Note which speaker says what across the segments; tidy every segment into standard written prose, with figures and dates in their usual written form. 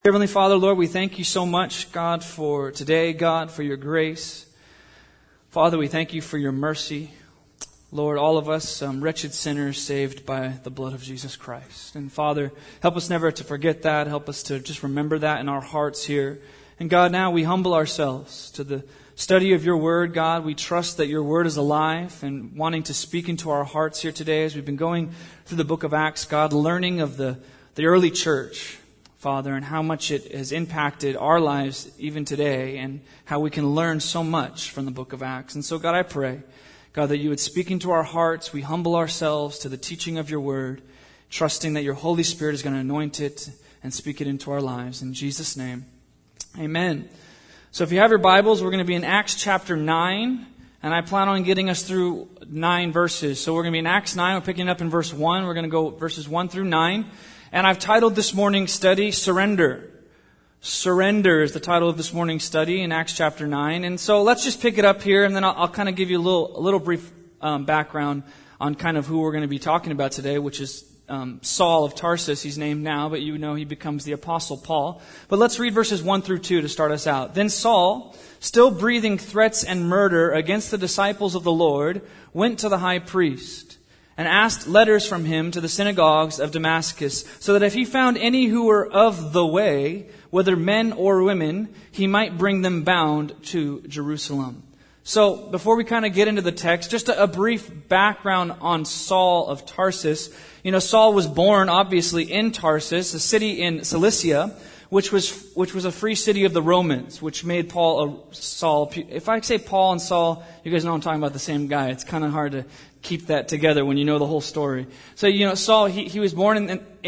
Speaker 1: Heavenly Father, Lord, we thank you so much, God, for today, God, for your grace. Father, we thank you for your mercy. Lord, all of us, wretched sinners saved by the blood of Jesus Christ. And Father, help us never to forget that. Help us to just remember that in our hearts here. And God, now we humble ourselves to the study of your word, God. We trust that your word is alive and wanting to speak into our hearts here today as we've been going through the book of Acts, God, learning of the early church, Father, and how much it has impacted our lives even today and how we can learn so much from the book of Acts. And so, God, I pray, God, that you would speak into our hearts. We humble ourselves to the teaching of your word, trusting that your Holy Spirit is going to anoint it and speak it into our lives. In Jesus' name, amen. So if you have your Bibles, we're going to be in Acts chapter 9, and I plan on getting us through 9 verses. So we're going to be in Acts 9. We're picking up in verse 1. We're going to go verses 1 through 9. And I've titled this morning's study, Surrender. Surrender is the title of this morning's study in Acts chapter 9. And so let's just pick it up here, and then I'll kind of give you a little brief background on kind of who we're going to be talking about today, which is Saul of Tarsus. He's named now, but you know he becomes the Apostle Paul. But let's read verses 1 through 2 to start us out. Then Saul, still breathing threats and murder against the disciples of the Lord, went to the high priest and asked letters from him to the synagogues of Damascus, so that if he found any who were of the way, whether men or women, he might bring them bound to Jerusalem. So, before we kind of get into the text, just a brief background on Saul of Tarsus. You know, Saul was born, obviously, in Tarsus, a city in Cilicia, which was a free city of the Romans, which made Saul. If I say Paul and Saul, you guys know I'm talking about the same guy. It's kind of hard to keep that together when you know the whole story. So, you know, Saul, he was born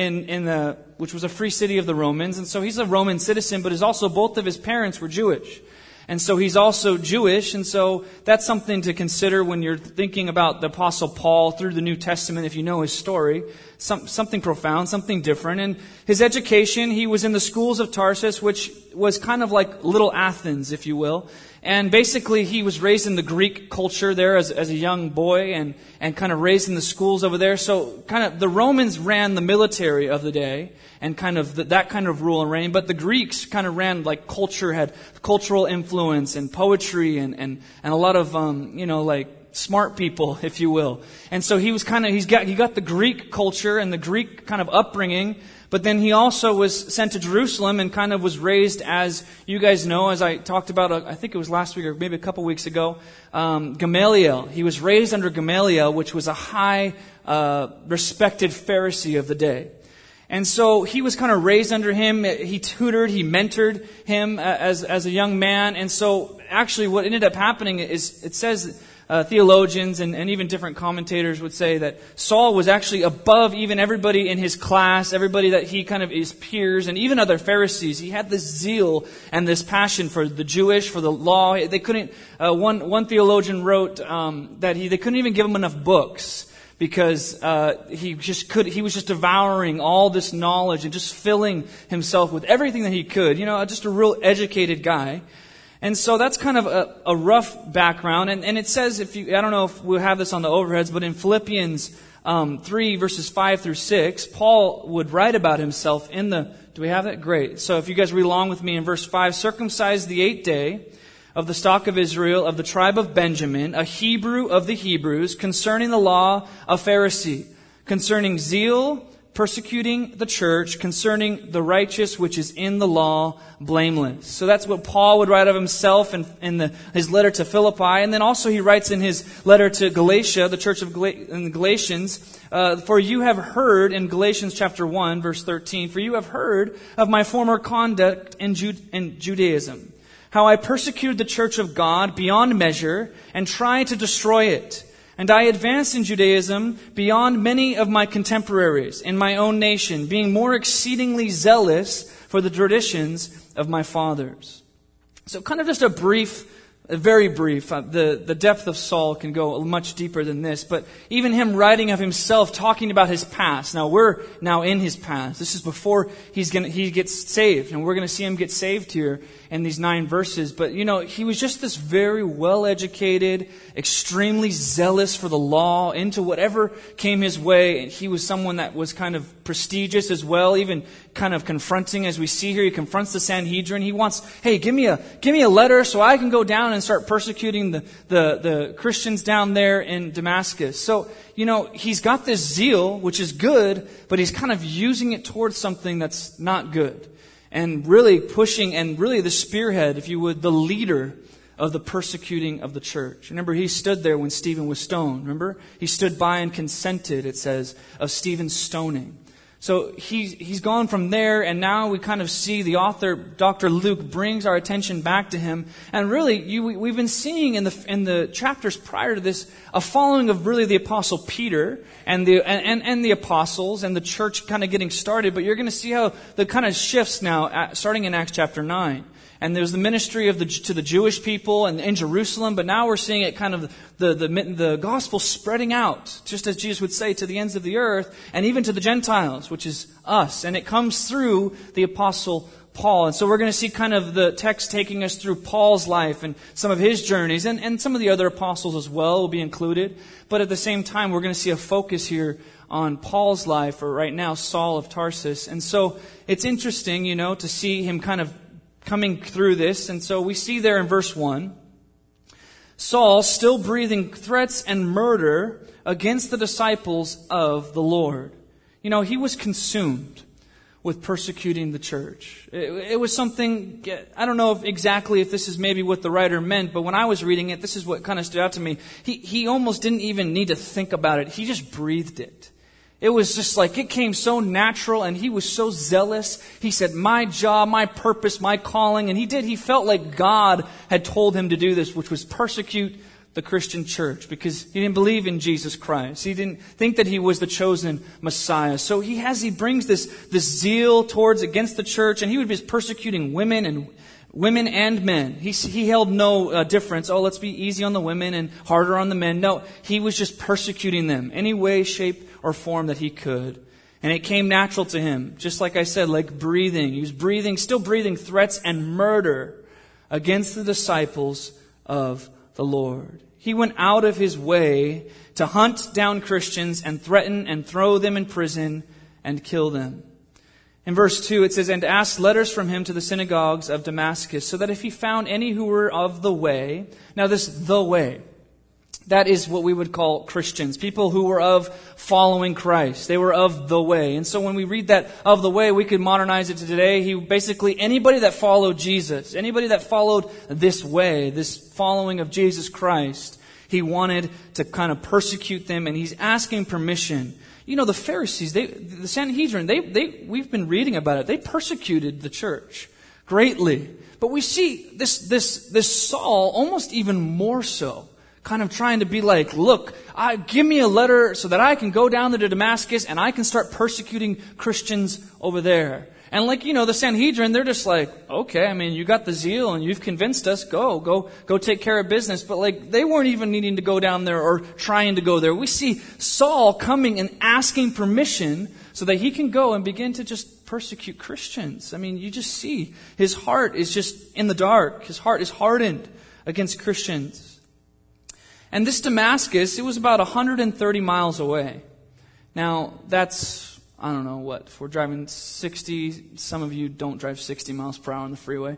Speaker 1: in which was a free city of the Romans, and so he's a Roman citizen, but both of his parents were Jewish. And so he's also Jewish, and so that's something to consider when you're thinking about the Apostle Paul through the New Testament, if you know his story. Something profound, something different. And his education, he was in the schools of Tarsus, which was kind of like Little Athens, if you will. And basically, he was raised in the Greek culture there as a young boy and kind of raised in the schools over there. So kind of the Romans ran the military of the day and kind of that kind of rule and reign. But the Greeks kind of ran like culture, had cultural influence and poetry and a lot of, like smart people, if you will. And so he got the Greek culture and the Greek kind of upbringing. But then he also was sent to Jerusalem and kind of was raised, as you guys know, as I talked about, I think it was last week or maybe a couple weeks ago, Gamaliel. He was raised under Gamaliel, which was a high, respected Pharisee of the day. And so he was kind of raised under him. He tutored, he mentored him as a young man. And so actually what ended up happening is, it says, theologians and even different commentators would say that Saul was actually above even everybody in his class, everybody that he kind of his peers, and even other Pharisees. He had this zeal and this passion for the Jewish, for the law. They couldn't. One theologian wrote that they couldn't even give him enough books because he was just devouring all this knowledge and just filling himself with everything that he could. You know, just a real educated guy. And so that's kind of a rough background. And it says, I don't know if we'll have this on the overheads, but in Philippians 3 verses 5 through 6, Paul would write about himself do we have it? Great. So if you guys read along with me in verse 5, circumcised the 8th day of the stock of Israel, of the tribe of Benjamin, a Hebrew of the Hebrews, concerning the law, a Pharisee, concerning zeal, persecuting the church, concerning the righteous which is in the law, blameless. So that's what Paul would write of himself in his letter to Philippi. And then also he writes in his letter to Galatia, the church of in Galatians, for you have heard, in Galatians chapter 1, verse 13, for you have heard of my former conduct in Judaism, how I persecuted the church of God beyond measure and tried to destroy it. And I advanced in Judaism beyond many of my contemporaries in my own nation, being more exceedingly zealous for the traditions of my fathers. So kind of just a very brief. The depth of Saul can go much deeper than this, but even him writing of himself, talking about his past. Now we're now in his past. This is before he gets saved, and we're going to see him get saved here in these 9 verses. But you know, he was just this very well-educated, extremely zealous for the law, into whatever came his way. And he was someone that was kind of prestigious as well, even kind of confronting, as we see here. He confronts the Sanhedrin. He wants, hey, give me a letter so I can go down and start persecuting the Christians down there in Damascus. So, he's got this zeal, which is good, but he's kind of using it towards something that's not good. And really pushing, and really the spearhead, if you would, the leader of the persecuting of the church. Remember, he stood there when Stephen was stoned. Remember? He stood by and consented, it says, of Stephen's stoning. So he's gone from there, and now we kind of see the author, Dr. Luke, brings our attention back to him. And really, we've been seeing in the chapters prior to this a following of really the Apostle Peter and the apostles and the church kind of getting started. But you're going to see how the kind of shifts now, starting in Acts chapter 9. And there's the ministry to the Jewish people and in Jerusalem, but now we're seeing it kind of the gospel spreading out, just as Jesus would say, to the ends of the earth, and even to the Gentiles, which is us. And it comes through the Apostle Paul. And so we're going to see kind of the text taking us through Paul's life and some of his journeys, and some of the other apostles as well will be included. But at the same time, we're going to see a focus here on Paul's life, or right now, Saul of Tarsus. And so it's interesting, to see him kind of coming through this. And so we see there in verse 1, Saul still breathing threats and murder against the disciples of the Lord. He was consumed with persecuting the church. It was something, I don't know exactly if this is maybe what the writer meant, but when I was reading it, this is what kind of stood out to me. He almost didn't even need to think about it. He just breathed it. It was just like, it came so natural, and he was so zealous. He said, my job, my purpose, my calling. And he felt like God had told him to do this, which was persecute the Christian church, because he didn't believe in Jesus Christ. He didn't think that he was the chosen Messiah. So he brings this zeal against the church, and he would be persecuting women and men. He held no difference. Oh, let's be easy on the women and harder on the men. No, he was just persecuting them any way, shape, or form that he could. And it came natural to him, just like I said, like breathing. He was still breathing threats and murder against the disciples of the Lord. He went out of his way to hunt down Christians and threaten and throw them in prison and kill them. In verse 2 it says, and asked letters from him to the synagogues of Damascus, so that if he found any who were of the way. Now the way, that is what we would call Christians, people who were of following Christ. They were of the way. And so when we read that of the way, we could modernize it to today. Basically anybody that followed Jesus, anybody that followed this way, this following of Jesus Christ, he wanted to kind of persecute them, and he's asking permission. The Pharisees, the Sanhedrin, we've been reading about it. They persecuted the church greatly. But we see this Saul almost even more so, kind of trying to be like, look, give me a letter so that I can go down there to Damascus and I can start persecuting Christians over there. And the Sanhedrin, they're just like, okay, you got the zeal and you've convinced us, go take care of business. But they weren't even needing to go down there or trying to go there. We see Saul coming and asking permission so that he can go and begin to just persecute Christians. You just see his heart is just in the dark. His heart is hardened against Christians. And this Damascus, it was about 130 miles away. Now, that's, I don't know what, if we're driving 60, some of you don't drive 60 miles per hour on the freeway,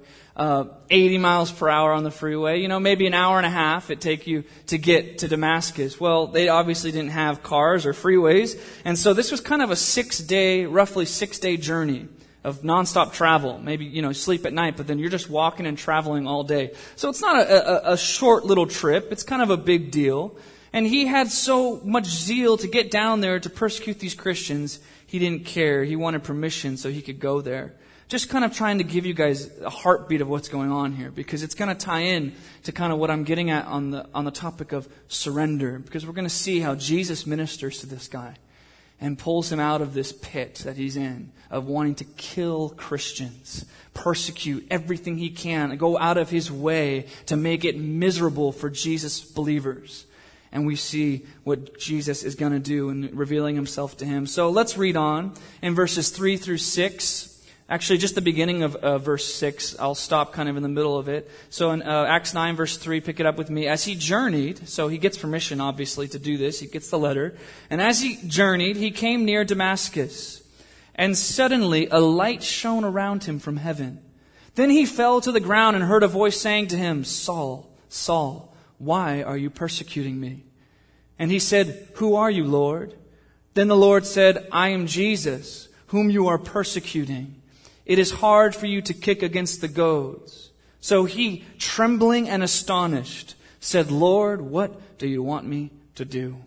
Speaker 1: 80 miles per hour on the freeway, maybe an hour and a half it'd take you to get to Damascus. Well, they obviously didn't have cars or freeways, and so this was kind of a roughly 6-day journey of nonstop travel. Maybe, sleep at night, but then you're just walking and traveling all day. So it's not a short little trip. It's kind of a big deal. And he had so much zeal to get down there to persecute these Christians, he didn't care. He wanted permission so he could go there. Just kind of trying to give you guys a heartbeat of what's going on here, because it's going to tie in to kind of what I'm getting at on the topic of surrender, because we're going to see how Jesus ministers to this guy and pulls him out of this pit that he's in of wanting to kill Christians, persecute everything he can, and go out of his way to make it miserable for Jesus believers. And we see what Jesus is going to do in revealing himself to him. So let's read on in verses 3 through 6. Actually, just the beginning of verse 6. I'll stop kind of in the middle of it. So in Acts 9, verse 3, pick it up with me. As he journeyed, so he gets permission, obviously, to do this. He gets the letter. And as he journeyed, he came near Damascus. And suddenly a light shone around him from heaven. Then he fell to the ground and heard a voice saying to him, Saul, Saul, why are you persecuting me? And he said, Who are you, Lord? Then the Lord said, I am Jesus, whom you are persecuting. It is hard for you to kick against the goads. So he, trembling and astonished, said, Lord, what do you want me to do?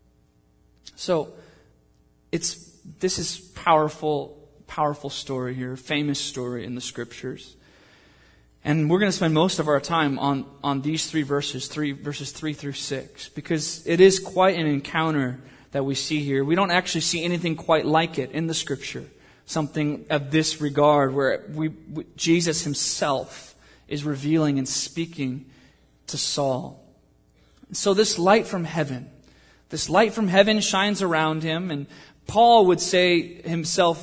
Speaker 1: So, this is powerful story here, famous story in the Scriptures. And we're going to spend most of our time on these verses 3 through 6, because it is quite an encounter that we see here. We don't actually see anything quite like it in the Scripture. Something of this regard where Jesus himself is revealing and speaking to Saul. So this light from heaven shines around him, and Paul would say of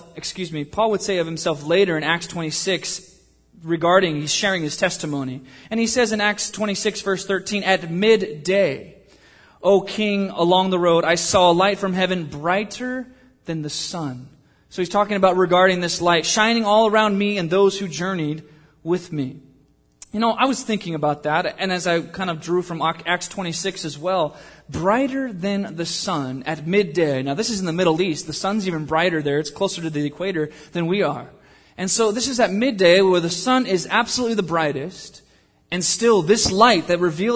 Speaker 1: himself later in Acts 26 regarding, he's sharing his testimony. And he says in Acts 26 verse 13, at midday, O King, along the road, I saw a light from heaven brighter than the sun. So he's talking about regarding this light shining all around me and those who journeyed with me. You know, I was thinking about that, and as I kind of drew from Acts 26 as well, brighter than the sun at midday. Now, this is in the Middle East. The sun's even brighter there. It's closer to the equator than we are. And so this is at midday where the sun is absolutely the brightest, and still this light that revealed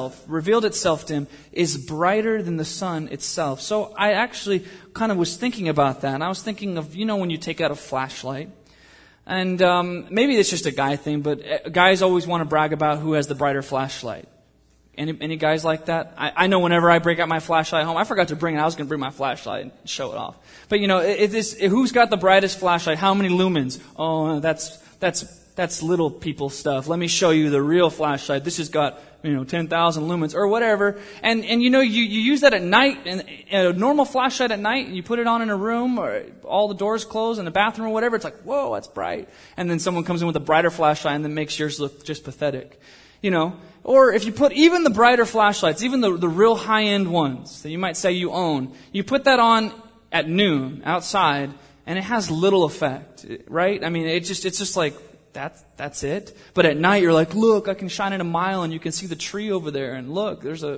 Speaker 1: itself to him is brighter than the sun itself. So I actually kind of was thinking about that, and I was thinking of, you know, when you take out a flashlight, and maybe it's just a guy thing, but guys always want to brag about who has the brighter flashlight. Any guys like that? I know whenever I break out my flashlight home, I forgot to bring it. I was going to bring my flashlight and show it off. But you know, who's got the brightest flashlight? How many lumens? Oh, that's little people stuff. Let me show you the real flashlight. This has got 10,000 lumens or whatever. And you know, you use that at night, and a normal flashlight at night, and you put it on in a room or all the doors closed in the bathroom or whatever. It's like, whoa, that's bright. And then someone comes in with a brighter flashlight and then makes yours look just pathetic. You know, or if you put even the brighter flashlights, even the real high-end ones that you might say you own, you put that on at noon outside, and it has little effect, right? I mean, it's just like, that's it. But at night, you're like, look, I can shine it a mile, and you can see the tree over there, and look, there's a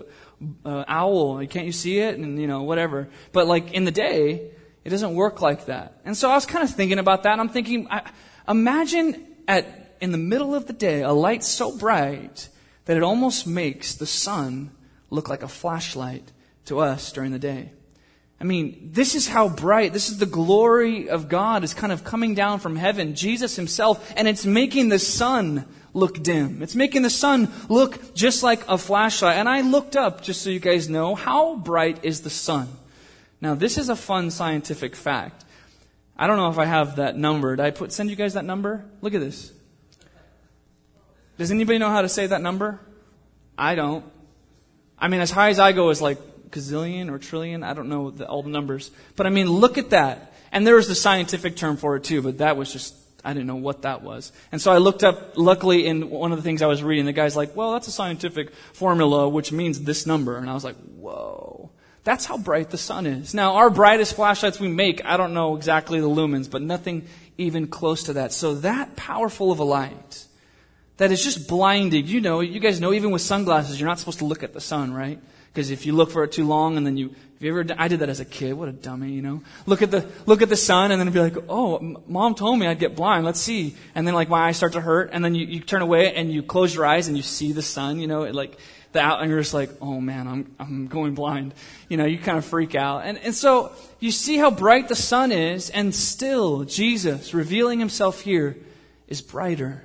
Speaker 1: owl, can't you see it? And whatever. But like in the day, it doesn't work like that. And so I was kind of thinking about that, and I'm thinking, imagine in the middle of the day, a light so bright that it almost makes the sun look like a flashlight to us during the day. I mean, this is how bright, this is the glory of God is kind of coming down from heaven, Jesus himself, and it's making the sun look dim. It's making the sun look just like a flashlight. And I looked up, just so you guys know, how bright is the sun? Now, this is a fun scientific fact. I don't know if I have that number. Did I send you guys that number? Look at this. Does anybody know how to say that number? I don't. I mean, as high as I go is like gazillion or trillion. I don't know all the numbers. But I mean, look at that. And there was the scientific term for it too, but that was just, I didn't know what that was. And so I looked up, luckily in one of the things I was reading, the guy's like, well, that's a scientific formula, which means this number. And I was like, whoa. That's how bright the sun is. Now, our brightest flashlights we make, I don't know exactly the lumens, but nothing even close to that. So that powerful of a light, that is just blinded. You guys know, even with sunglasses, you're not supposed to look at the sun, right? Because if you look for it too long, and then I did that as a kid. What a dummy, Look at the sun, and then be like, oh, mom told me I'd get blind. Let's see. And then like my eyes start to hurt, and then you turn away and you close your eyes and you see the sun, and you're just like, oh man, I'm going blind. You kind of freak out. And so you see how bright the sun is, and still Jesus revealing himself here is brighter.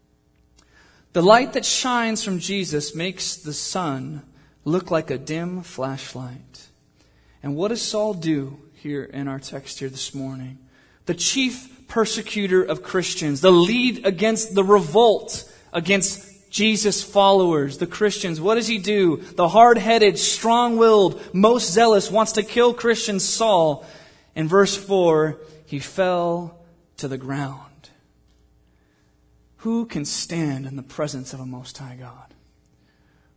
Speaker 1: The light that shines from Jesus makes the sun look like a dim flashlight. And what does Saul do here in our text here this morning? The chief persecutor of Christians, the lead against the revolt against Jesus' followers, the Christians. What does he do? The hard-headed, strong-willed, most zealous, wants to kill Christians, Saul. In verse 4, he fell to the ground. Who can stand in the presence of a Most High God?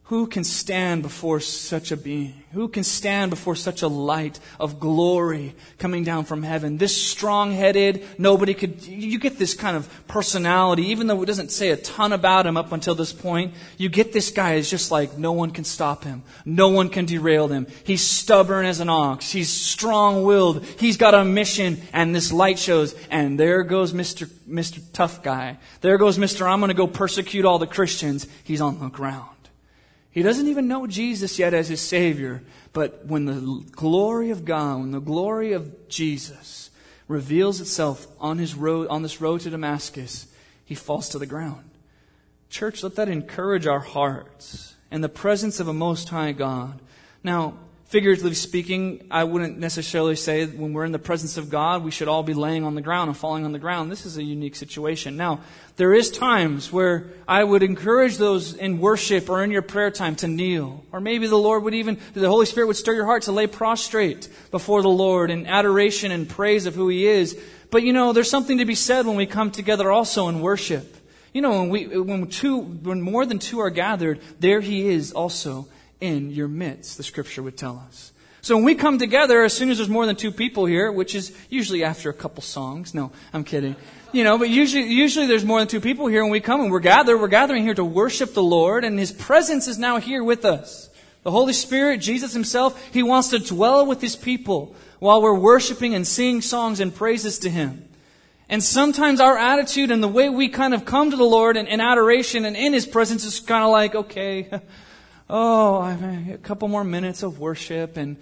Speaker 1: Who can stand before such a being? Who can stand before such a light of glory coming down from heaven? This strong-headed, nobody could... You get this kind of personality, even though it doesn't say a ton about him up until this point. You get this guy is just like, no one can stop him. No one can derail him. He's stubborn as an ox. He's strong-willed. He's got a mission. And this light shows, and there goes Mr. Tough Guy. There goes Mr. I'm going to go persecute all the Christians. He's on the ground. He doesn't even know Jesus yet as his Savior. But when the glory of God, when the glory of Jesus reveals itself on this road to Damascus, he falls to the ground. Church, let that encourage our hearts in the presence of a Most High God. Now, figuratively speaking, I wouldn't necessarily say that when we're in the presence of God, we should all be laying on the ground and falling on the ground. This is a unique situation. Now, there is times where I would encourage those in worship or in your prayer time to kneel. Or maybe the Holy Spirit would stir your heart to lay prostrate before the Lord in adoration and praise of who He is. But there's something to be said when we come together also in worship. When more than two are gathered, there He is also in your midst, the Scripture would tell us. So when we come together, as soon as there's more than two people here, which is usually after a couple songs. No, I'm kidding. But usually there's more than two people here when we come and we're gathering here to worship the Lord, and His presence is now here with us. The Holy Spirit, Jesus Himself, He wants to dwell with His people while we're worshiping and singing songs and praises to Him. And sometimes our attitude and the way we kind of come to the Lord in adoration and in His presence is kind of like, okay, a couple more minutes of worship and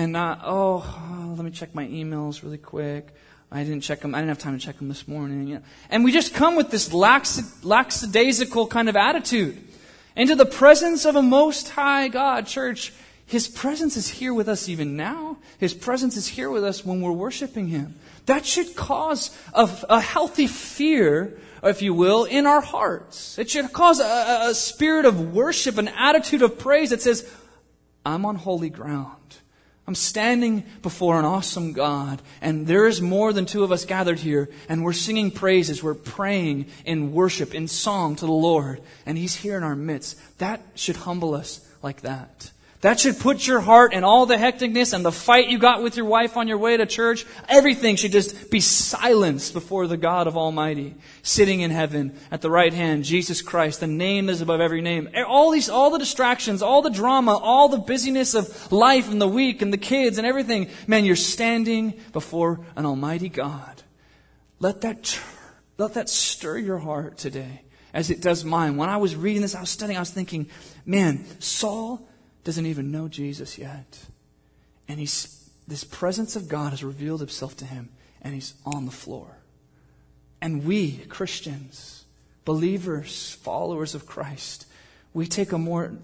Speaker 1: let me check my emails really quick. I didn't check them. I didn't have time to check them this morning. And we just come with this lackadaisical kind of attitude into the presence of a Most High God. Church, His presence is here with us even now. His presence is here with us when we're worshiping Him. That should cause a healthy fear, if you will, in our hearts. It should cause a spirit of worship, an attitude of praise that says, I'm on holy ground. I'm standing before an awesome God, and there is more than two of us gathered here, and we're singing praises, we're praying in worship, in song to the Lord, and He's here in our midst. That should humble us like that. That should put your heart and all the hecticness and the fight you got with your wife on your way to church, everything should just be silenced before the God of Almighty, sitting in heaven at the right hand, Jesus Christ, the name that is above every name. All the distractions, all the drama, all the busyness of life and the week and the kids and everything. Man, you're standing before an Almighty God. Let that stir your heart today as it does mine. When I was reading this, I was studying, I was thinking, man, Saul doesn't even know Jesus yet. And this presence of God has revealed Himself to him, and he's on the floor. And we, Christians, believers, followers of Christ, we take a more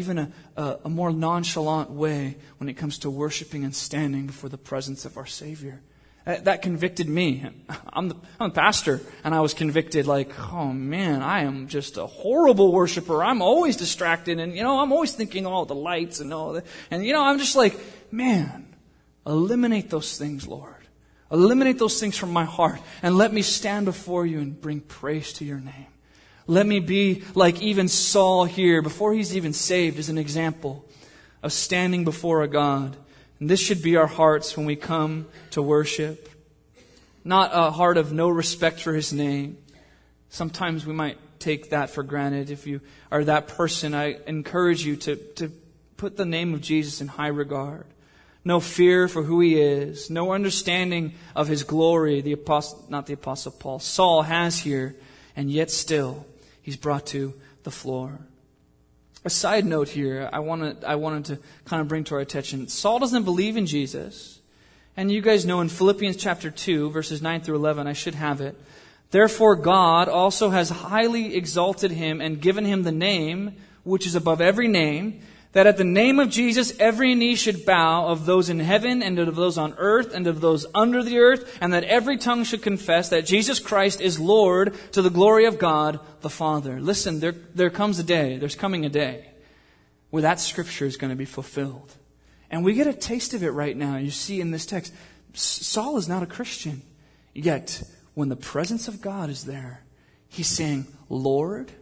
Speaker 1: nonchalant way when it comes to worshiping and standing before the presence of our Savior. That convicted me. I'm a pastor, and I was convicted like, oh man, I am just a horrible worshiper. I'm always distracted, and I'm always thinking all the lights and all that. And I'm just like, man, eliminate those things, Lord. Eliminate those things from my heart, and let me stand before You and bring praise to Your name. Let me be like even Saul here, before he's even saved, as an example of standing before a God. And this should be our hearts when we come to worship. Not a heart of no respect for His name. Sometimes we might take that for granted. If you are that person, I encourage you to put the name of Jesus in high regard. No fear for who He is. No understanding of His glory. Not the Apostle Paul. Saul has here, and yet still he's brought to the floor. A side note here, I wanted to kind of bring to our attention. Saul doesn't believe in Jesus. And you guys know in Philippians chapter 2, verses 9 through 11, I should have it. Therefore God also has highly exalted Him and given Him the name, which is above every name, that at the name of Jesus every knee should bow, of those in heaven and of those on earth and of those under the earth, and that every tongue should confess that Jesus Christ is Lord, to the glory of God the Father. Listen, there's coming a day where that scripture is going to be fulfilled. And we get a taste of it right now. You see in this text, Saul is not a Christian. Yet, when the presence of God is there, he's saying, Lord,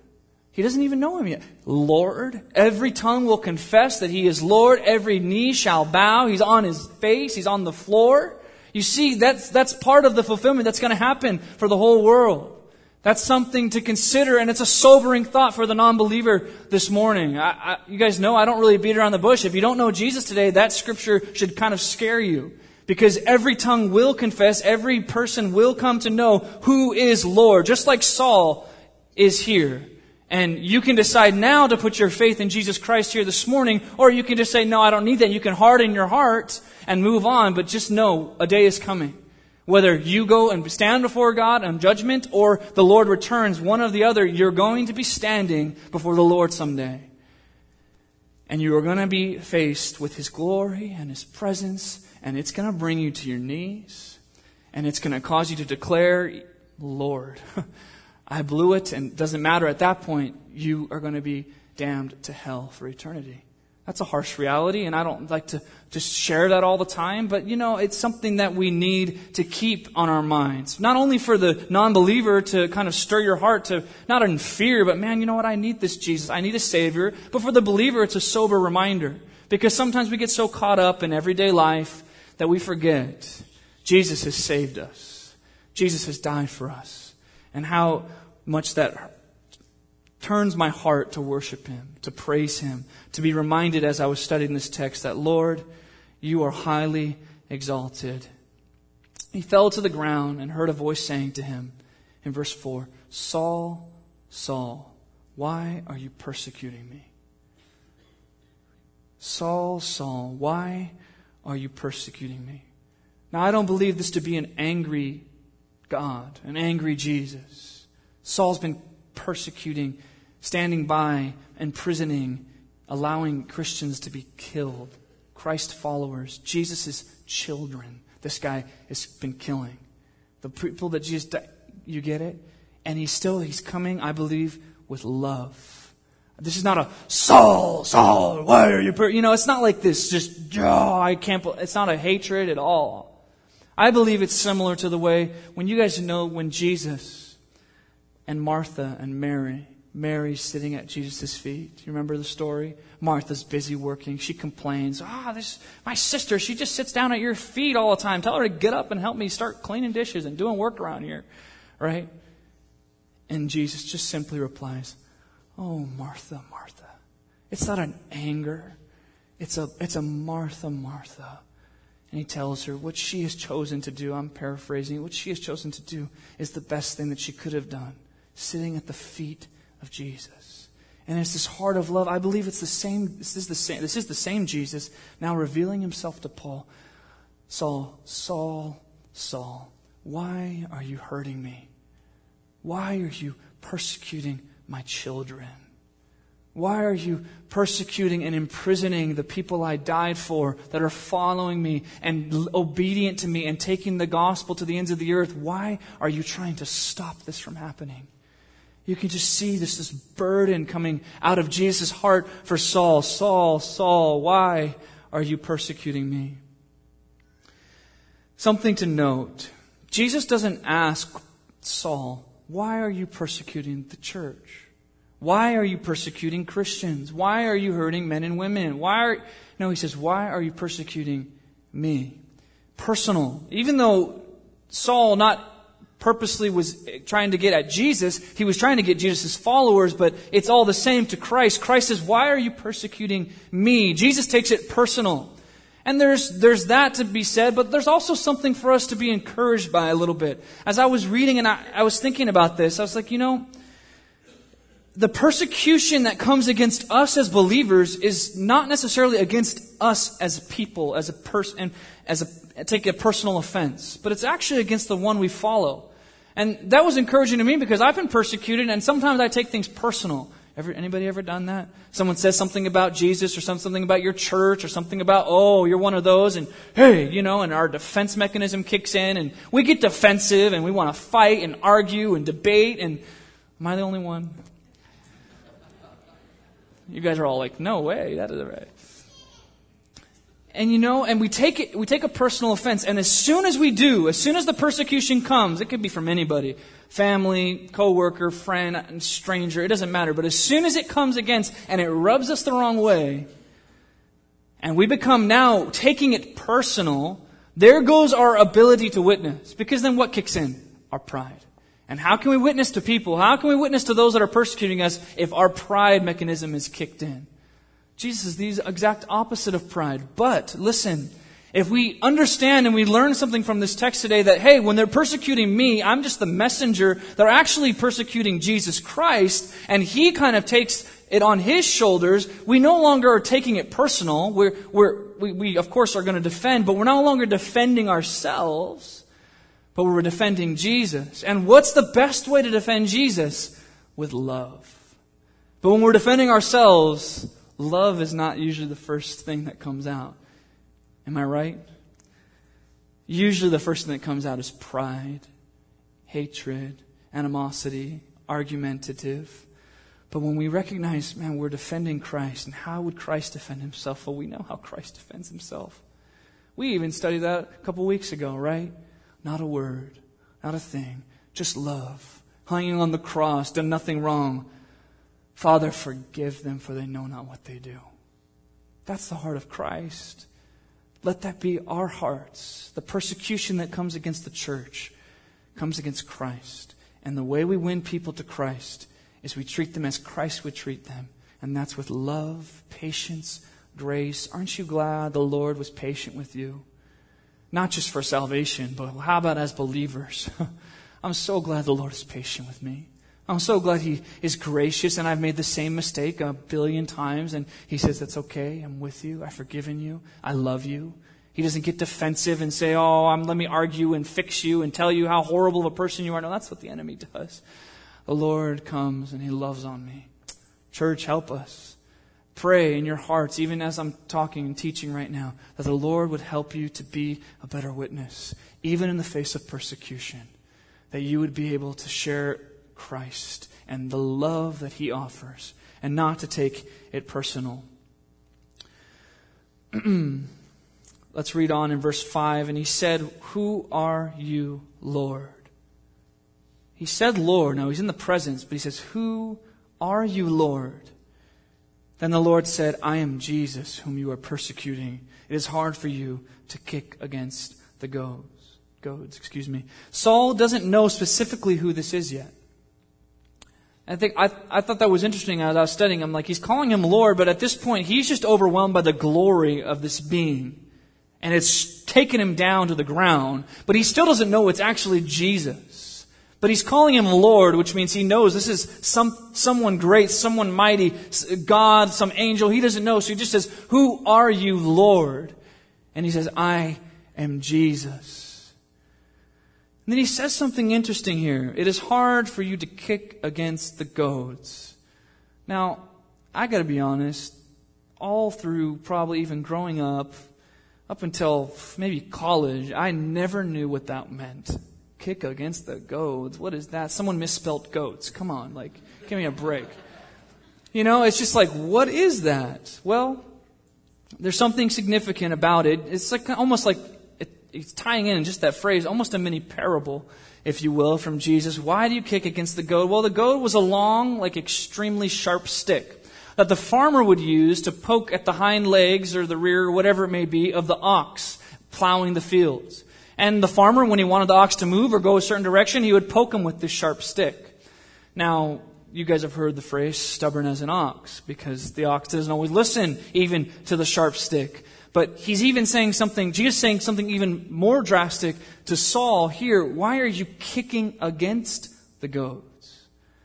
Speaker 1: He doesn't even know him yet. Lord. Every tongue will confess that he is Lord. Every knee shall bow. He's on his face. He's on the floor. You see, that's part of the fulfillment that's going to happen for the whole world. That's something to consider, and it's a sobering thought for the non-believer this morning. You guys know I don't really beat around the bush. If you don't know Jesus today, that scripture should kind of scare you. Because every tongue will confess, every person will come to know who is Lord. Just like Saul is here. And you can decide now to put your faith in Jesus Christ here this morning, or you can just say, no, I don't need that. You can harden your heart and move on, but just know a day is coming. Whether you go and stand before God on judgment or the Lord returns, one or the other, you're going to be standing before the Lord someday. And you are going to be faced with His glory and His presence, and it's going to bring you to your knees, and it's going to cause you to declare, Lord, I blew it, and it doesn't matter at that point, you are going to be damned to hell for eternity. That's a harsh reality, and I don't like to just share that all the time, but it's something that we need to keep on our minds. Not only for the non-believer to kind of stir your heart to, not in fear, but man, you know what, I need this Jesus, I need a Savior. But for the believer, it's a sober reminder. Because sometimes we get so caught up in everyday life that we forget Jesus has saved us. Jesus has died for us. And how much that turns my heart to worship Him, to praise Him, to be reminded as I was studying this text that, Lord, you are highly exalted. He fell to the ground and heard a voice saying to him in verse 4, Saul, Saul, why are you persecuting me? Saul, Saul, why are you persecuting me? Now, I don't believe this to be an angry God, an angry Jesus. Saul's been persecuting, standing by, imprisoning, allowing Christians to be killed. Christ followers, Jesus' children. This guy has been killing. The people that Jesus died, you get it? And he's coming, I believe, with love. This is not a, Saul, Saul, why are you it's not like this, just, it's not a hatred at all. I believe it's similar to the way, when you guys know when Jesus and Martha and Mary's sitting at Jesus' feet. Do you remember the story? Martha's busy working. She complains, my sister, she just sits down at your feet all the time. Tell her to get up and help me start cleaning dishes and doing work around here. Right? And Jesus just simply replies, oh, Martha, Martha. It's not an anger. It's a Martha, Martha. And He tells her what she has chosen to do. I'm paraphrasing. What she has chosen to do is the best thing that she could have done. Sitting at the feet of Jesus. And it's this heart of love. I believe it's the same. This is the same Jesus now revealing Himself to Paul. Saul, Saul, Saul, why are you hurting me? Why are you persecuting my children? Why are you persecuting and imprisoning the people I died for that are following me and obedient to me and taking the gospel to the ends of the earth? Why are you trying to stop this from happening? You can just see this burden coming out of Jesus' heart for Saul. Saul, Saul, why are you persecuting me? Something to note. Jesus doesn't ask Saul, why are you persecuting the church? Why are you persecuting Christians? Why are you hurting men and women? He says, why are you persecuting me? Personal. Even though Saul not purposely was trying to get at Jesus, he was trying to get Jesus' followers, but it's all the same to Christ. Christ says, why are you persecuting me? Jesus takes it personal. And there's that to be said, but there's also something for us to be encouraged by a little bit. As I was reading and I was thinking about this, I was like, the persecution that comes against us as believers is not necessarily against us as people, as a person, take a personal offense, but it's actually against the one we follow. And that was encouraging to me because I've been persecuted, and sometimes I take things personal. Anybody ever done that? Someone says something about Jesus or something about your church or something about, you're one of those, and hey, and our defense mechanism kicks in, and we get defensive, and we want to fight and argue and debate, and am I the only one? You guys are all like, no way, that is right. And we take a personal offense. And as soon as we do, as soon as the persecution comes, it could be from anybody, family, coworker, friend, stranger, it doesn't matter. But as soon as it comes against and it rubs us the wrong way, and we become now taking it personal, there goes our ability to witness. Because then what kicks in? Our pride. And how can we witness to people? How can we witness to those that are persecuting us if our pride mechanism is kicked in? Jesus is the exact opposite of pride. But listen, if we understand and we learn something from this text today that, hey, when they're persecuting me, I'm just the messenger. They're actually persecuting Jesus Christ, and He kind of takes it on His shoulders. We no longer are taking it personal. We of course are going to defend, but we're no longer defending ourselves, but we're defending Jesus. And what's the best way to defend Jesus? With love. But when we're defending ourselves, love is not usually the first thing that comes out. Am I right? Usually the first thing that comes out is pride, hatred, animosity, argumentative. But when we recognize, man, we're defending Christ, and how would Christ defend Himself? Well, we know how Christ defends Himself. We even studied that a couple weeks ago, right? Not a word, not a thing, just love. Hanging on the cross, done nothing wrong. Father, forgive them, for they know not what they do. That's the heart of Christ. Let that be our hearts. The persecution that comes against the church comes against Christ. And the way we win people to Christ is we treat them as Christ would treat them. And that's with love, patience, grace. Aren't you glad the Lord was patient with you? Not just for salvation, but how about as believers? I'm so glad the Lord is patient with me. I'm so glad He is gracious, and I've made the same mistake 1 billion times, and He says, that's okay, I'm with you, I've forgiven you, I love you. He doesn't get defensive and say, let me argue and fix you and tell you how horrible of a person you are. No, that's what the enemy does. The Lord comes and He loves on me. Church, help us. Pray in your hearts, even as I'm talking and teaching right now, that the Lord would help you to be a better witness, even in the face of persecution, that you would be able to share Christ and the love that He offers, and not to take it personal. Let's read on in verse 5. And He said, "Who are you, Lord?" He said Lord. Now He's in the presence, but He says, "Who are you, Lord?" Then the Lord said, "I am Jesus, whom you are persecuting. It is hard for you to kick against the goads. Saul doesn't know specifically who this is yet. I thought that was interesting as I was studying. I'm like, he's calling Him Lord, but at this point, he's just overwhelmed by the glory of this being. And it's taken him down to the ground, but he still doesn't know it's actually Jesus. But he's calling Him Lord, which means he knows this is someone great, someone mighty, God, some angel. He doesn't know, so he just says, "Who are you, Lord?" And he says, "I am Jesus." And then he says something interesting here. It is hard for you to kick against the goads. Now, I got to be honest, all through probably even growing up until maybe college, I never knew what that meant. Kick against the goads. What is that? Someone misspelled goats. Come on, give me a break. It's just like, what is that? Well, there's something significant about it. It's almost like it's tying in just that phrase, almost a mini parable, if you will, from Jesus. Why do you kick against the goad? Well, the goad was a long, extremely sharp stick that the farmer would use to poke at the hind legs or the rear, or whatever it may be, of the ox plowing the fields. And the farmer, when he wanted the ox to move or go a certain direction, he would poke him with this sharp stick. Now, you guys have heard the phrase, stubborn as an ox, because the ox doesn't always listen even to the sharp stick. But he's even saying something, Jesus saying something even more drastic to Saul here. Why are you kicking against the goads?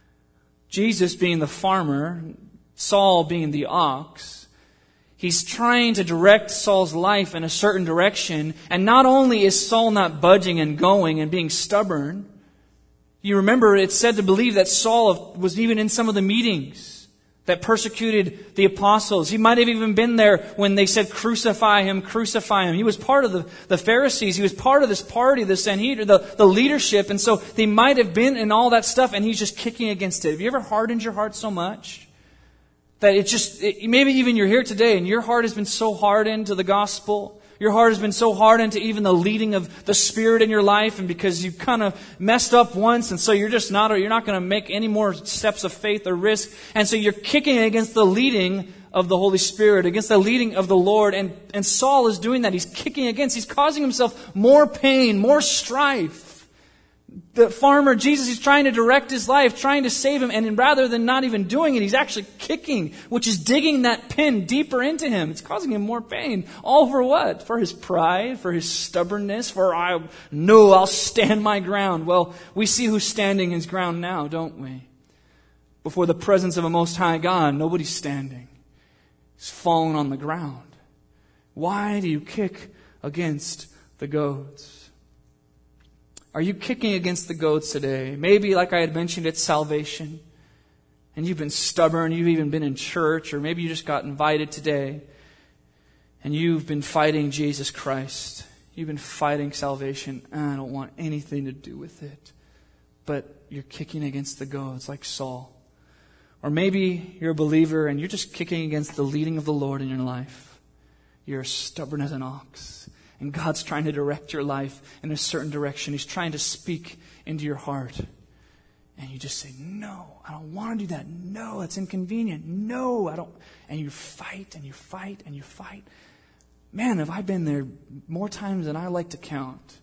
Speaker 1: Jesus being the farmer, Saul being the ox, he's trying to direct Saul's life in a certain direction. And not only is Saul not budging and going and being stubborn, you remember it's said to believe that Saul was even in some of the meetings that persecuted the apostles. He might have even been there when they said, crucify him, crucify him. He was part of the Pharisees. He was part of this party, the Sanhedrin, the leadership. And so they might have been in all that stuff, and he's just kicking against it. Have you ever hardened your heart so much That maybe even you're here today and your heart has been so hardened to the gospel. Your heart has been so hardened to even the leading of the Spirit in your life, and because you kind of messed up once, and so you're not going to make any more steps of faith or risk, and so you're kicking against the leading of the Holy Spirit, against the leading of the Lord, and Saul is doing that. He's kicking against, he's causing himself more pain, more strife. The farmer, Jesus, he's trying to direct his life, trying to save him, and rather than not even doing it, he's actually kicking, which is digging that pin deeper into him. It's causing him more pain. All for what? For his pride, for his stubbornness, for I'll stand my ground. Well, we see who's standing his ground now, don't we? Before the presence of a Most High God, nobody's standing. He's fallen on the ground. Why do you kick against the goads? Are you kicking against the goads today? Maybe, like I had mentioned, it's salvation. And you've been stubborn. You've even been in church. Or maybe you just got invited today. And you've been fighting Jesus Christ. You've been fighting salvation. I don't want anything to do with it. But you're kicking against the goads like Saul. Or maybe you're a believer and you're just kicking against the leading of the Lord in your life. You're stubborn as an ox. And God's trying to direct your life in a certain direction. He's trying to speak into your heart. And you just say, no, I don't want to do that. No, that's inconvenient. No, I don't. And you fight and you fight and you fight. Man, have I been there more times than I like to count.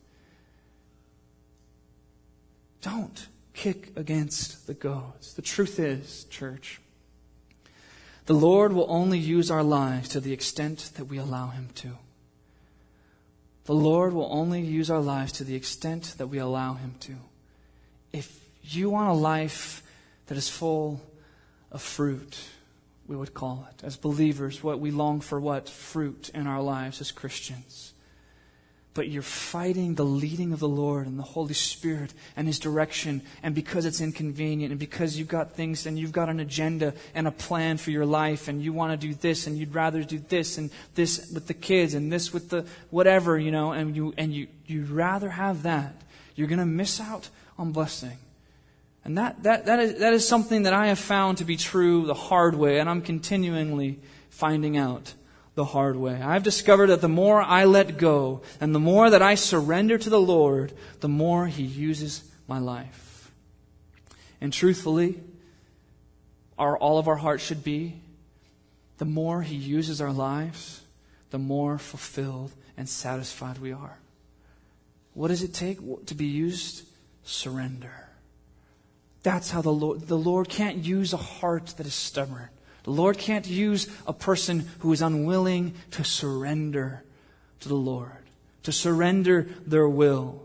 Speaker 1: Don't kick against the goads. The truth is, church, the Lord will only use our lives to the extent that we allow Him to. The Lord will only use our lives to the extent that we allow Him to. If you want a life that is full of fruit, we would call it, as believers, what we long for, what? Fruit in our lives as Christians. But you're fighting the leading of the Lord and the Holy Spirit and His direction, and because it's inconvenient and because you've got things and you've got an agenda and a plan for your life and you want to do this and you'd rather do this and this with the kids and this with the whatever, and you'd rather have that, you're going to miss out on blessing. And that is something that I have found to be true the hard way, and I'm continually finding out the hard way. I've discovered that the more I let go and the more that I surrender to the Lord, the more He uses my life. And truthfully, all of our hearts should be, the more He uses our lives, the more fulfilled and satisfied we are. What does it take to be used? Surrender. That's how the Lord can't use a heart that is stubborn. The Lord can't use a person who is unwilling to surrender to the Lord, to surrender their will.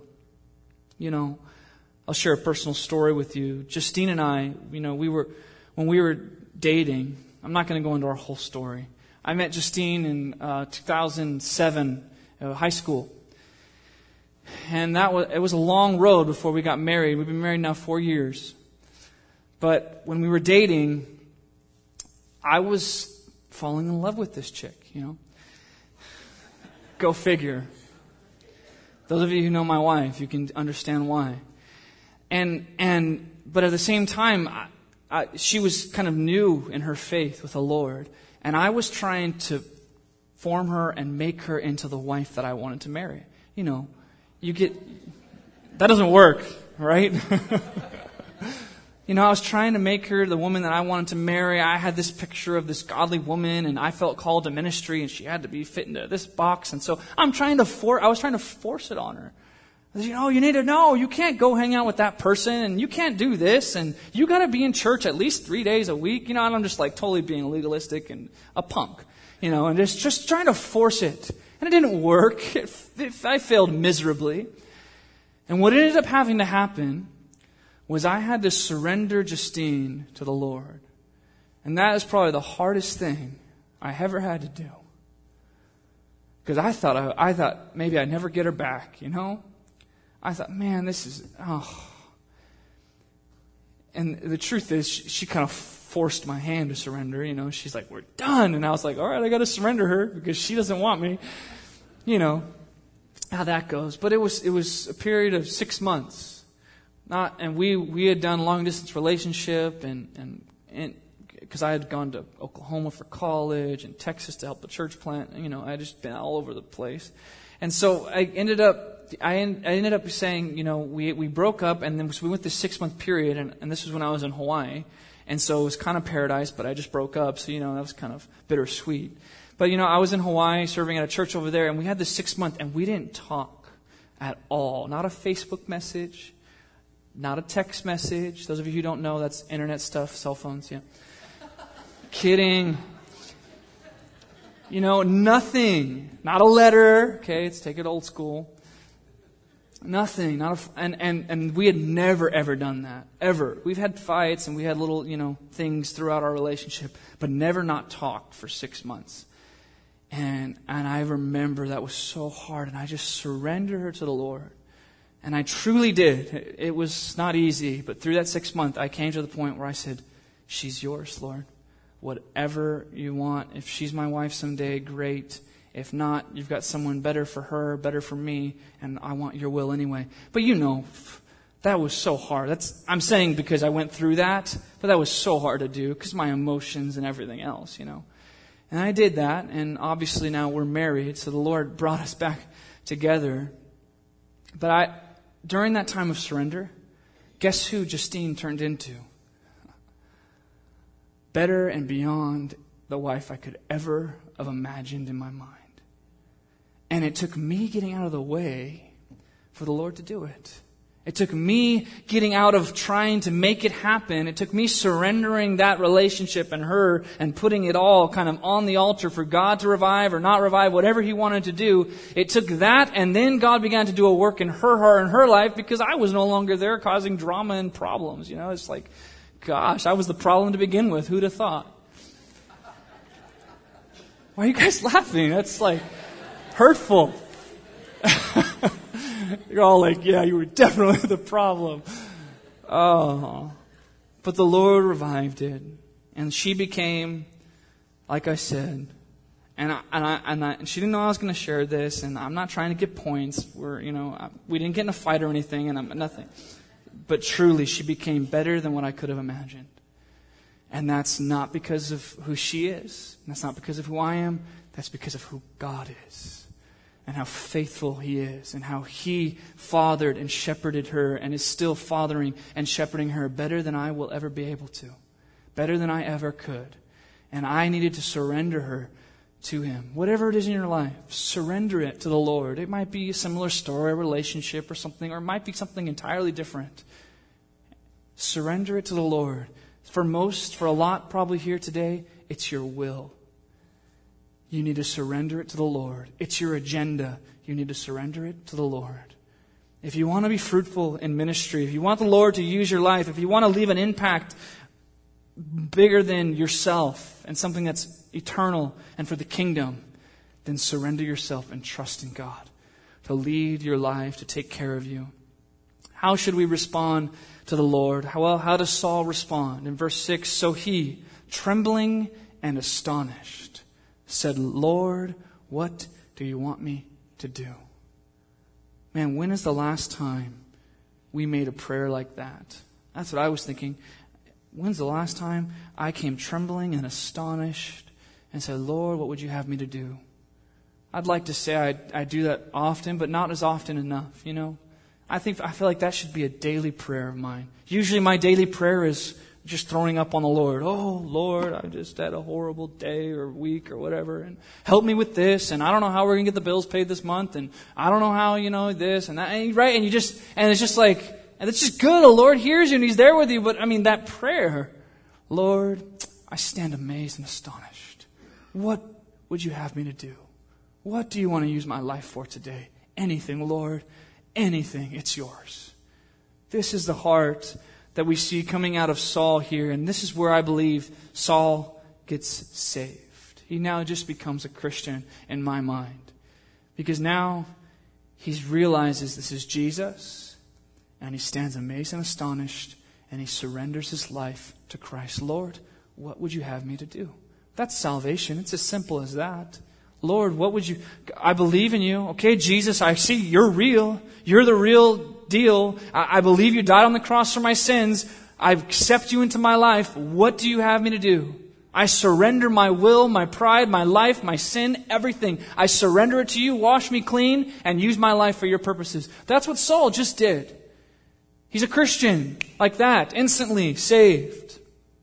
Speaker 1: I'll share a personal story with you. Justine and I, when we were dating, I'm not going to go into our whole story. I met Justine in 2007, high school. And it was a long road before we got married. We've been married now 4 years. But when we were dating, I was falling in love with this chick, Go figure. Those of you who know my wife, you can understand why. But at the same time, she was kind of new in her faith with the Lord. And I was trying to form her and make her into the wife that I wanted to marry. That doesn't work, right? I was trying to make her the woman that I wanted to marry. I had this picture of this godly woman, and I felt called to ministry, and she had to be fit into this box. And so I was trying to force it on her. I said, you need to know, you can't go hang out with that person, and you can't do this, and you got to be in church at least 3 days a week. And I'm just totally being legalistic and a punk, and just trying to force it. And it didn't work. I failed miserably. And what ended up having to happen was I had to surrender Justine to the Lord. And that is probably the hardest thing I ever had to do. Because I thought maybe I'd never get her back, I thought, man, this is, And the truth is, she kind of forced my hand to surrender, She's like, we're done. And I was like, all right, I got to surrender her because she doesn't want me. How that goes. But it was a period of 6 months. And we had done long distance relationship and because I had gone to Oklahoma for college and Texas to help the church plant. I had just been all over the place. And so I ended up saying, we broke up, and then we went this 6-month period, and this was when I was in Hawaii. And so it was kind of paradise, but I just broke up. So, that was kind of bittersweet. But, I was in Hawaii serving at a church over there, and we had this 6 month, and we didn't talk at all. Not a Facebook message, not a text message. Those of you who don't know, that's internet stuff, cell phones, yeah. Kidding. Nothing. Not a letter. Okay, let's take it old school. Nothing. And we had never, ever done that. Ever. We've had fights and we had little, things throughout our relationship, but never not talked for 6 months. And I remember that was so hard, and I just surrendered her to the Lord. And I truly did. It was not easy, but through that 6 month, I came to the point where I said, she's yours, Lord. Whatever you want. If she's my wife someday, great. If not, you've got someone better for her, better for me, and I want your will anyway. But that was so hard. I'm saying because I went through that, but that was so hard to do because my emotions and everything else, And I did that, and obviously now we're married, so the Lord brought us back together. But during that time of surrender, guess who Justine turned into? Better and beyond the wife I could ever have imagined in my mind. And it took me getting out of the way for the Lord to do it. It took me getting out of trying to make it happen. It took me surrendering that relationship and her and putting it all kind of on the altar for God to revive or not revive, whatever He wanted to do. It took that, and then God began to do a work in her heart and her life because I was no longer there causing drama and problems. It's like, gosh, I was the problem to begin with. Who'd have thought? Why are you guys laughing? That's like hurtful. You're all like, yeah, you were definitely the problem. Oh. But the Lord revived it. And she became, like I said, and she didn't know I was going to share this, and I'm not trying to get points. We didn't get in a fight or anything, and nothing. But truly, she became better than what I could have imagined. And that's not because of who she is. And that's not because of who I am. That's because of who God is. And how faithful He is. And how He fathered and shepherded her and is still fathering and shepherding her better than I will ever be able to. Better than I ever could. And I needed to surrender her to Him. Whatever it is in your life, surrender it to the Lord. It might be a similar story, a relationship or something, or it might be something entirely different. Surrender it to the Lord. For a lot probably here today, it's your will. You need to surrender it to the Lord. It's your agenda. You need to surrender it to the Lord. If you want to be fruitful in ministry, if you want the Lord to use your life, if you want to leave an impact bigger than yourself and something that's eternal and for the kingdom, then surrender yourself and trust in God to lead your life, to take care of you. How should we respond to the Lord? Well, how does Saul respond? In verse 6, so he, trembling and astonished, said, Lord, what do you want me to do? Man, when is the last time we made a prayer like that? That's what I was thinking. When's the last time I came trembling and astonished and said, Lord, what would you have me to do? I'd like to say I do that often, but not as often enough, I feel like that should be a daily prayer of mine. Usually my daily prayer is just throwing up on the Lord. Oh, Lord, I just had a horrible day or week or whatever, and help me with this, and I don't know how we're going to get the bills paid this month, and I don't know how, this and that, right? And it's just like, and it's just good. The Lord hears you and He's there with you, but that prayer, Lord, I stand amazed and astonished. What would you have me to do? What do you want to use my life for today? Anything, Lord, anything, it's yours. This is the heart that we see coming out of Saul here. And this is where I believe Saul gets saved. He now just becomes a Christian in my mind. Because now he realizes this is Jesus. And he stands amazed and astonished. And he surrenders his life to Christ. Lord, what would you have me to do? That's salvation. It's as simple as that. Lord, what would you... I believe in you. Okay, Jesus, I see you're real. You're the real deal. I believe you died on the cross for my sins. I accept you into my life. What do you have me to do? I surrender my will, my pride, my life, my sin, everything. I surrender it to you. Wash me clean and use my life for your purposes. That's what Saul just did. He's a Christian like that, instantly saved.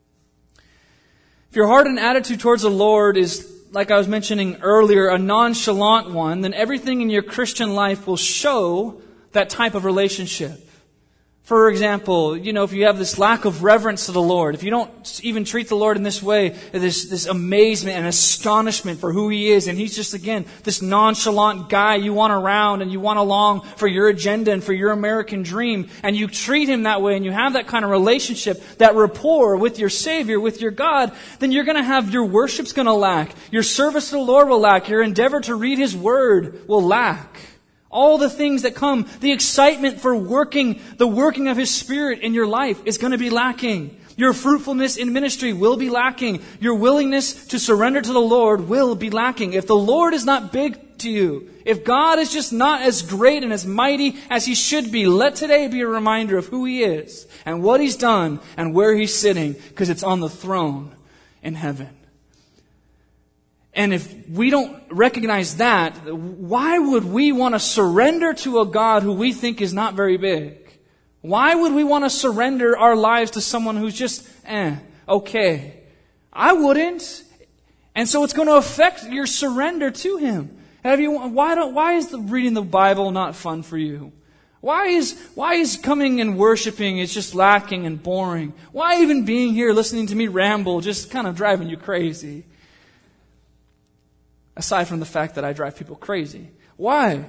Speaker 1: If your heart and attitude towards the Lord is, like I was mentioning earlier, a nonchalant one, then everything in your Christian life will show that type of relationship. For example, if you have this lack of reverence to the Lord, if you don't even treat the Lord in this way, this amazement and astonishment for who He is, and He's just, again, this nonchalant guy you want around and you want along for your agenda and for your American dream, and you treat Him that way and you have that kind of relationship, that rapport with your Savior, with your God, then you're going to have, your worship's going to lack, your service to the Lord will lack, your endeavor to read His Word will lack. All the things that come, the excitement for the working of His Spirit in your life is going to be lacking. Your fruitfulness in ministry will be lacking. Your willingness to surrender to the Lord will be lacking. If the Lord is not big to you, if God is just not as great and as mighty as He should be, let today be a reminder of who He is and what He's done and where He's sitting, because it's on the throne in heaven. And if we don't recognize that, why would we want to surrender to a God who we think is not very big? Why would we want to surrender our lives to someone who's just, okay? I wouldn't. And so it's going to affect your surrender to Him. Why is reading the Bible not fun for you? Why is coming and worshiping is just lacking and boring? Why even being here listening to me ramble just kind of driving you crazy? Aside from the fact that I drive people crazy. Why?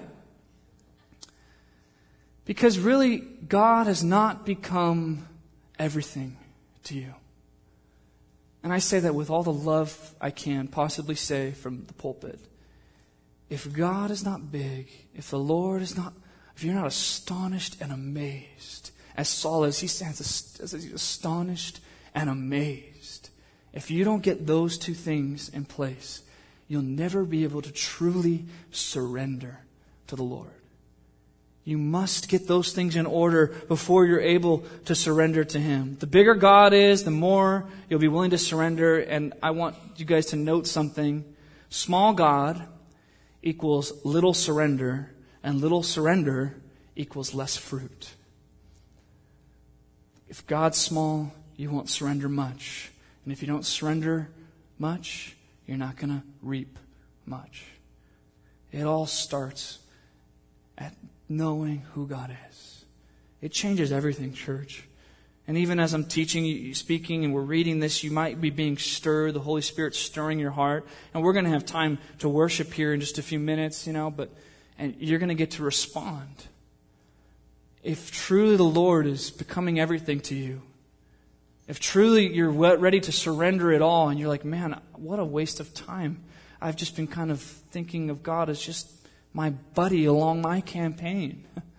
Speaker 1: Because really, God has not become everything to you. And I say that with all the love I can possibly say from the pulpit. If God is not big, if the Lord is not, if you're not astonished and amazed, as Saul is, he stands as he's astonished and amazed. If you don't get those two things in place, you'll never be able to truly surrender to the Lord. You must get those things in order before you're able to surrender to Him. The bigger God is, the more you'll be willing to surrender. And I want you guys to note something. Small God equals little surrender, and little surrender equals less fruit. If God's small, you won't surrender much. And if you don't surrender much, you're not going to reap much. It all starts at knowing who God is. It changes everything, church. And even as I'm teaching, speaking, and we're reading this, you might be being stirred. The Holy Spirit's stirring your heart. And we're going to have time to worship here in just a few minutes, and you're going to get to respond. If truly the Lord is becoming everything to you, if truly you're ready to surrender it all, and you're like, man, what a waste of time. I've just been kind of thinking of God as just my buddy along my campaign.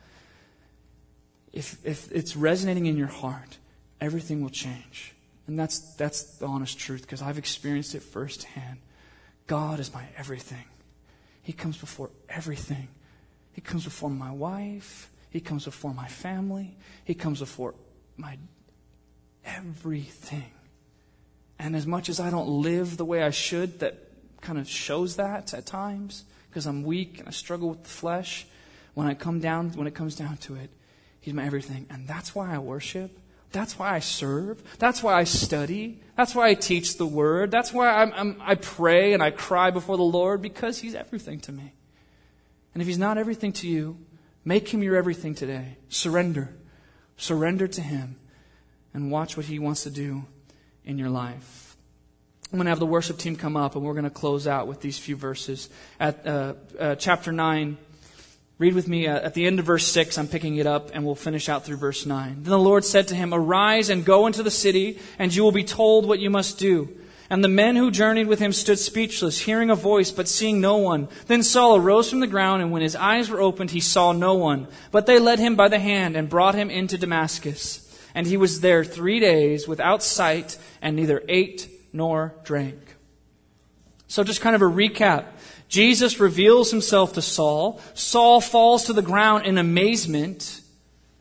Speaker 1: If it's resonating in your heart, everything will change. And that's the honest truth, because I've experienced it firsthand. God is my everything. He comes before everything. He comes before my wife. He comes before my family. He comes before my everything. And as much as I don't live the way I should, that kind of shows that at times, because I'm weak and I struggle with the flesh, when it comes down to it, He's my everything. And that's why I worship. That's why I serve. That's why I study. That's why I teach the Word. That's why I pray and I cry before the Lord, because He's everything to me. And if He's not everything to you, make Him your everything today. Surrender. Surrender to Him. And watch what He wants to do in your life. I'm going to have the worship team come up, and we're going to close out with these few verses. At chapter 9, read with me at the end of verse 6. I'm picking it up, and we'll finish out through verse 9. Then the Lord said to him, "Arise and go into the city, and you will be told what you must do." And the men who journeyed with him stood speechless, hearing a voice, but seeing no one. Then Saul arose from the ground, and when his eyes were opened, he saw no one. But they led him by the hand and brought him into Damascus. And he was there 3 days without sight, and neither ate nor drank. So just kind of a recap. Jesus reveals Himself to Saul. Saul falls to the ground in amazement,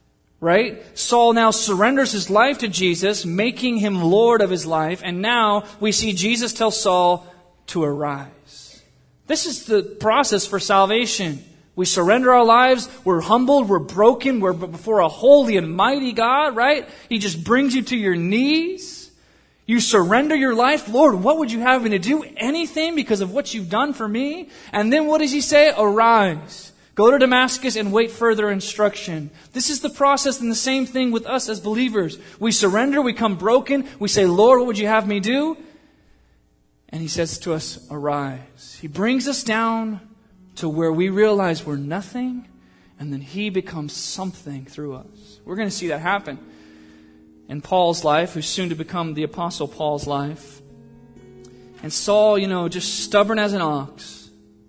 Speaker 1: right? Saul now surrenders his life to Jesus, making him Lord of his life. And now we see Jesus tell Saul to arise. This is the process for salvation. We surrender our lives. We're humbled. We're broken. We're before a holy and mighty God, right? He just brings you to your knees. You surrender your life. Lord, what would you have me to do? Anything because of what you've done for me? And then what does he say? Arise. Go to Damascus and wait further instruction. This is the process, and the same thing with us as believers. We surrender. We come broken. We say, Lord, what would you have me do? And he says to us, arise. He brings us down to where we realize we're nothing, and then he becomes something through us. We're going to see that happen in Paul's life, who's soon to become the Apostle Paul's life. And Saul, just stubborn as an ox.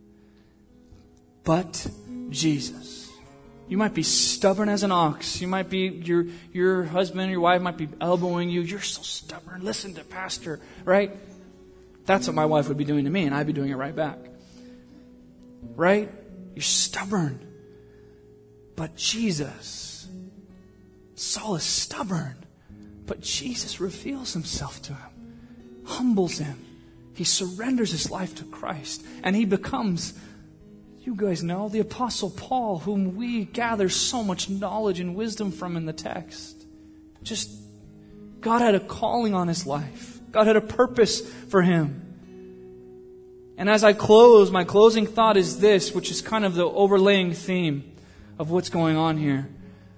Speaker 1: But Jesus. You might be stubborn as an ox. You might be, your husband or your wife might be elbowing you. You're so stubborn. Listen to pastor, right? That's what my wife would be doing to me, and I'd be doing it right back. Right? You're stubborn. But Jesus, Saul is stubborn, but Jesus reveals himself to him, humbles him. He surrenders his life to Christ, and he becomes, you guys know, the Apostle Paul, whom we gather so much knowledge and wisdom from in the text. Just, God had a calling on his life. God had a purpose for him. And as I close, my closing thought is this, which is kind of the overlaying theme of what's going on here.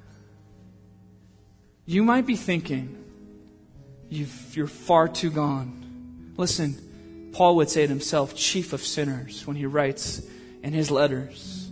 Speaker 1: You might be thinking, you're far too gone. Listen, Paul would say it himself, chief of sinners, when he writes in his letters.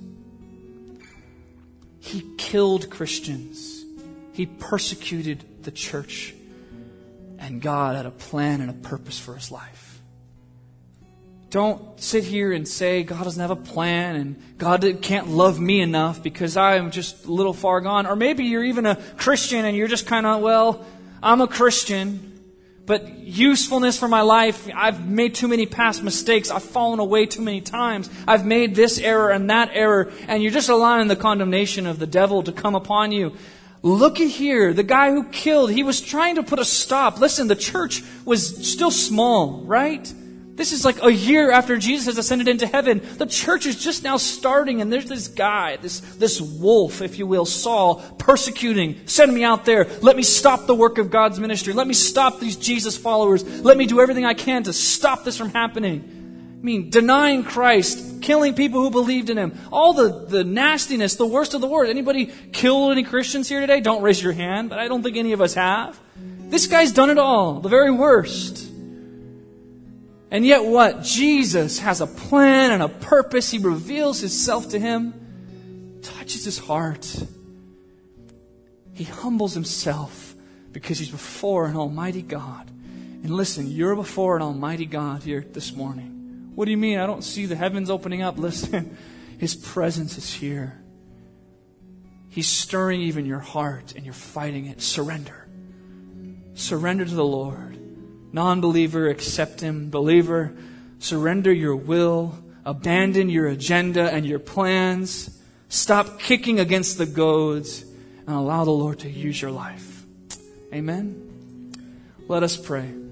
Speaker 1: He killed Christians. He persecuted the church. And God had a plan and a purpose for his life. Don't sit here and say God doesn't have a plan and God can't love me enough because I'm just a little far gone. Or maybe you're even a Christian and you're just kind of, well, I'm a Christian, but usefulness for my life, I've made too many past mistakes. I've fallen away too many times. I've made this error and that error, and you're just allowing the condemnation of the devil to come upon you. Look at here, the guy who killed, he was trying to put a stop. Listen, the church was still small, right? This is like a year after Jesus has ascended into heaven. The church is just now starting, and there's this guy, this wolf, if you will, Saul, persecuting. Send me out there. Let me stop the work of God's ministry. Let me stop these Jesus followers. Let me do everything I can to stop this from happening. I mean, denying Christ, killing people who believed in him. All the nastiness, the worst of the worst. Anybody killed any Christians here today? Don't raise your hand, but I don't think any of us have. This guy's done it all, the very worst. And yet what? Jesus has a plan and a purpose. He reveals himself to him, touches his heart. He humbles himself because he's before an almighty God. And listen, you're before an almighty God here this morning. What do you mean? I don't see the heavens opening up. Listen, his presence is here. He's stirring even your heart and you're fighting it. Surrender. Surrender to the Lord. Non-believer, accept him. Believer, surrender your will. Abandon your agenda and your plans. Stop kicking against the goads and allow the Lord to use your life. Amen? Let us pray.